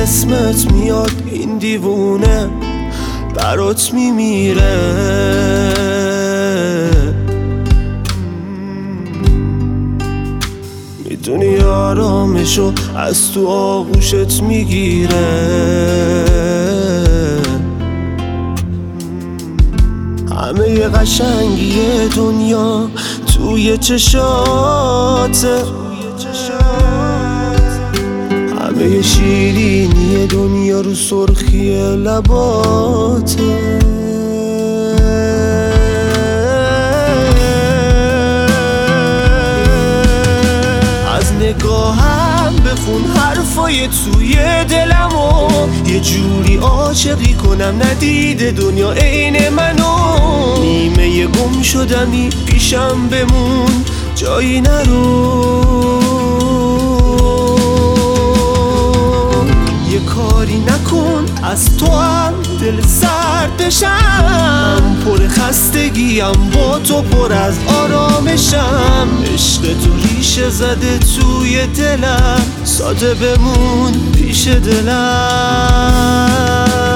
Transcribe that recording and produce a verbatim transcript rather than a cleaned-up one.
اسمت میاد این دیوونه برات میمیره. میدونی آرامشو از تو آغوشت میگیره. همه قشنگی دنیا توی چشاته، همه شیرینی دنیا رو سرخی لباته. از نگاهم بخون حرفای توی دلمو، یه جوری عاشقی کنم ندیده دنیا عین منو. نیمه گم شدمی پیشم بمون جایی نرو. یه کاری نکن از تو هم دل سرد بشم. من پر خستگیم با تو پر از آرامشم. عشق تو ریشه زده توی دلم، ساده بمون پیش دلم.